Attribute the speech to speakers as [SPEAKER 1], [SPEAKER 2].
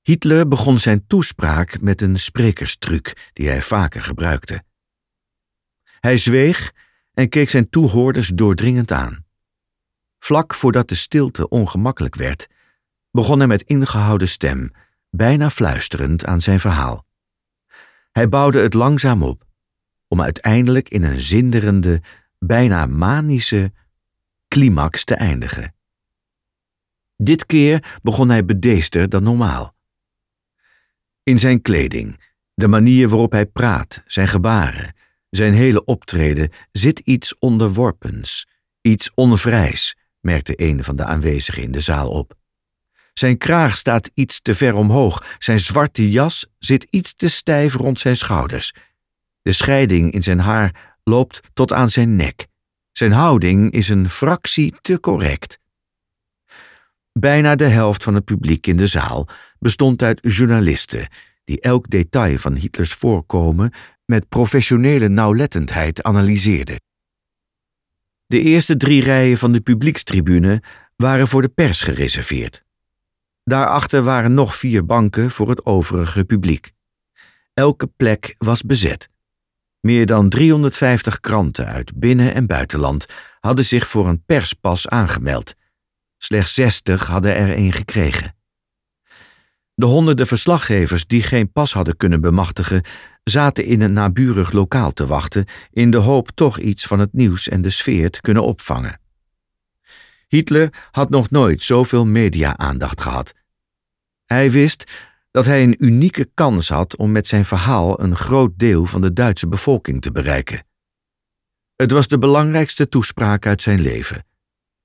[SPEAKER 1] Hitler begon zijn toespraak met een sprekerstruc die hij vaker gebruikte. Hij zweeg en keek zijn toehoorders doordringend aan. Vlak voordat de stilte ongemakkelijk werd, begon hij met ingehouden stem, bijna fluisterend aan zijn verhaal. Hij bouwde het langzaam op, om uiteindelijk in een zinderende, bijna manische climax te eindigen. Dit keer begon hij bedeesder dan normaal. In zijn kleding, de manier waarop hij praat, zijn gebaren, zijn hele optreden zit iets onderworpens, iets onvrijs, merkte een van de aanwezigen in de zaal op. Zijn kraag staat iets te ver omhoog, zijn zwarte jas zit iets te stijf rond zijn schouders. De scheiding in zijn haar loopt tot aan zijn nek. Zijn houding is een fractie te correct. Bijna de helft van het publiek in de zaal bestond uit journalisten die elk detail van Hitlers voorkomen met professionele nauwlettendheid analyseerden. De eerste 3 rijen van de publiekstribune waren voor de pers gereserveerd. Daarachter waren nog 4 banken voor het overige publiek. Elke plek was bezet. Meer dan 350 kranten uit binnen- en buitenland hadden zich voor een perspas aangemeld. Slechts 60 hadden er een gekregen. De honderden verslaggevers die geen pas hadden kunnen bemachtigen, zaten in een naburig lokaal te wachten in de hoop toch iets van het nieuws en de sfeer te kunnen opvangen. Hitler had nog nooit zoveel media-aandacht gehad. Hij wist dat hij een unieke kans had om met zijn verhaal een groot deel van de Duitse bevolking te bereiken. Het was de belangrijkste toespraak uit zijn leven.